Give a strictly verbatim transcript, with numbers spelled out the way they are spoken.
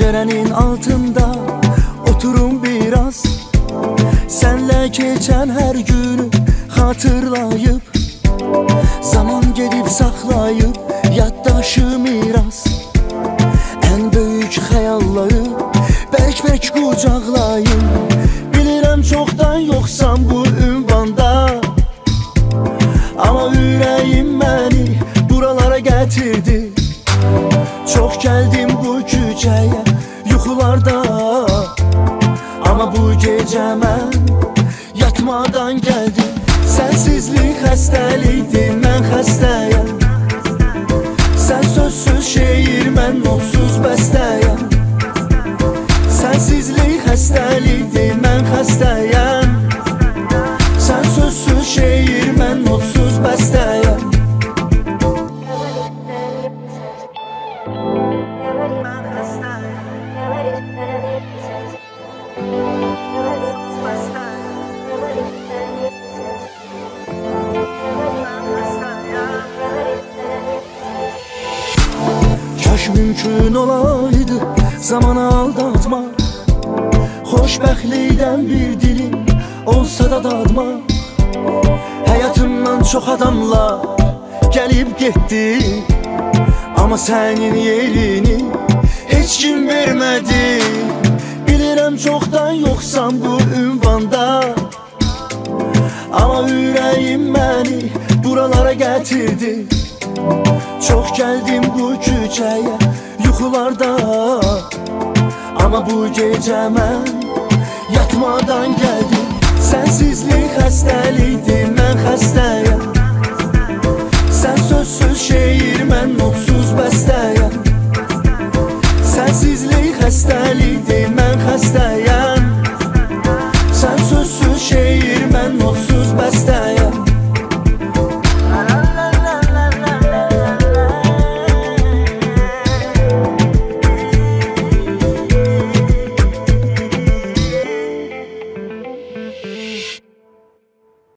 Pəncərənin altında oturum biraz, senle geçen her günü hatırlayıp, zaman gedib saxlayıb yaddaşı miras. En büyük hayalları bərk-bərk qucaqlayım. Bilirəm çoxdan yoxsan bu ünvanda, ama ürəyim məni buralara gətirdi. Çox gəldim bu küçəyə yuxularda, ama bu gecə mən yatmadan gəldim. Sensizlik xəstəlikdir, mən xəstəyəm. Sən sözsüz şeir, mən notsuz bəstəyəm. Sensizlik xəstəlikdir, mən xəstəyəm. Sən sözsüz şeir, mən notsuz bəstəyəm. Kaş mümkün olaydı zamanı aldatmak, xoşbəxtlikdən bir dilim olsa da dadmaq. Həyatımdan çox adamlar gəlib getdi, ama sənin yerini heç kim vermədi. Bilirəm çoxdan yoxsan bu ünvanda, ama ürəyim məni buralara gətirdi. Çox gəldim bu küçəyə yuxularda, ama bu gecə mən yatmadan gəldim. Sensizlik xəstəlikdir, mən xəstəyəm.